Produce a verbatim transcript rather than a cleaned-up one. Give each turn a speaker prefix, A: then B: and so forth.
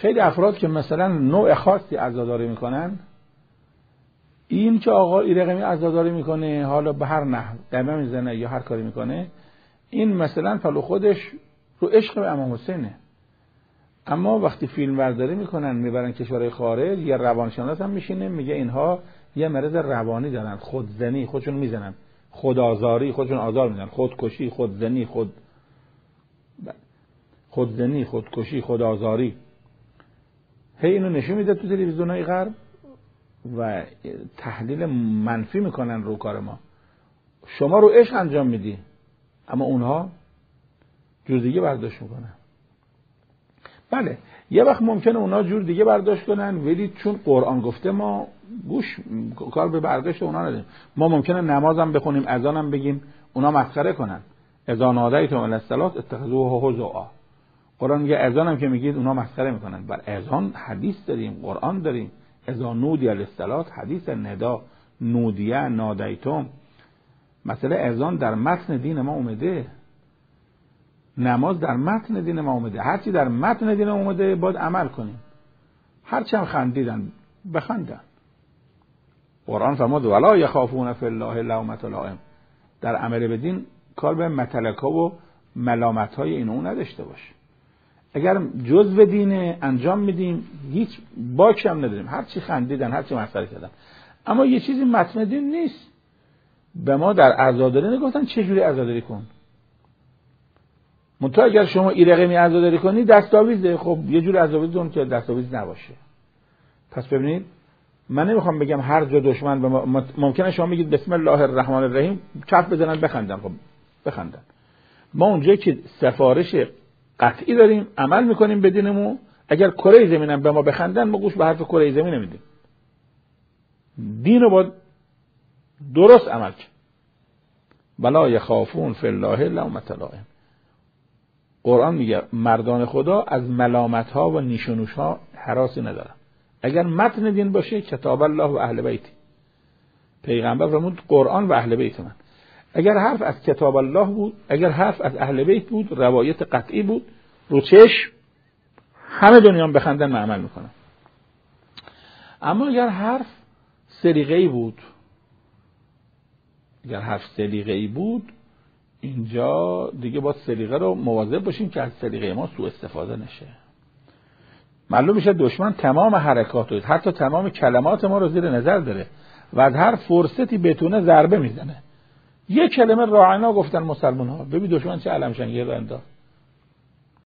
A: خیلی افراد که مثلا نوع خاصی عزاداری میکنن، این که آقا این رقمی عزاداری میکنه، حالا به هر نحو دمه میزنه یا هر کاری میکنه، این مثلا پلو خودش رو عشق به امام حسینه. اما وقتی فیلم برداری میکنن میبرن کشورهای خارج، یا روانشناس هم میشینه میگه اینها یه مرض روانی دارن، خودزنی، خودشون میزنن، خودآزاری، خودشون آزار میدن، خودکشی، خودزنی، خود خودزنی، خودکشی، خودآزاری. هی اینو نشون میده تو تلویزیونای غرب و تحلیل منفی میکنن رو کار ما. شما رو عشق انجام میدی، اما اونها جور دیگه برداشت میکنن. بله یه وقت ممکنه اونا جور دیگه برداشت کنن، ولی چون قرآن گفته ما گوش کار به برداشت اونا نداریم. ما ممکنه نمازم بخونیم، اذانم بگیم، اونا مسخره کنن. اذا نادیتم الی الصلاة اتخذوها هزوا. قرآن میگه اذانم که میگید اونا مسخره میکنن. بر اذان حدیث داریم، قرآن داریم. اذا نودی للصلاة، حدیث ندا، نودیه، نادیتم. مسئله اذان در متن دین ما اومده، نماز در متن دین ما اومده. هرچی در متن دین ما اومده باید عمل کنیم. هرچی هم خندیدن بخندن. قرآن فرمود ولا یخافون فی الله لومة لائم. در عمل به دین کار به متلکا و ملامت های این اون نداشته باش. اگر جزء دینه انجام میدیم هیچ باکی هم نداریم، هرچی خندیدن، هرچی مسخره کردن. اما یه چیزی متن دین نیست. به ما در عزاداری نگفتن چجوری عزاداری کن. منتها اگر شما این رقمی عزاداری کنی دستاویزه، خب یه جور عزاداری کن که دستاویز نباشه. پس ببینید من نمیخوام بگم هر جا دشمن به ما، ممکنه شما میگید بسم الله الرحمن الرحیم کف بزنن بخندن، خب بخندن. ما اونجایی که سفارش قطعی داریم عمل میکنیم به دینمون، اگر کره زمینم به ما بخندن ما گوش به حرف کره زمین نمیدیم. دینو باید درست عمل کنیم. ولا یخافون فی الله لومة لائم. قرآن میگه مردان خدا از ملامت ها و نیشونوش ها هراسی ندارن. اگر متن دین باشه کتاب الله و اهل بیت، پیغمبر فرمود قرآن و اهل بیت من. اگر حرف از کتاب الله بود، اگر حرف از اهل بیت بود، روایت قطعی بود، رو چشم همه دنیا هم بخندن من عمل میکنن. اما اگر حرف سلیقه‌ای بود، اگر حرف سلیقه‌ای بود، اینجا دیگه با سلیقه رو مواظب باشیم که از سلیقه ما سوء استفاده نشه. معلوم میشه دشمن تمام حرکات و حتی تمام کلمات ما رو زیر نظر داره و از هر فرصتی بتونه ضربه میزنه. یک کلمه راعنا گفتن مسلمان ها، ببین دشمن چه علم شنگی رو انداخت.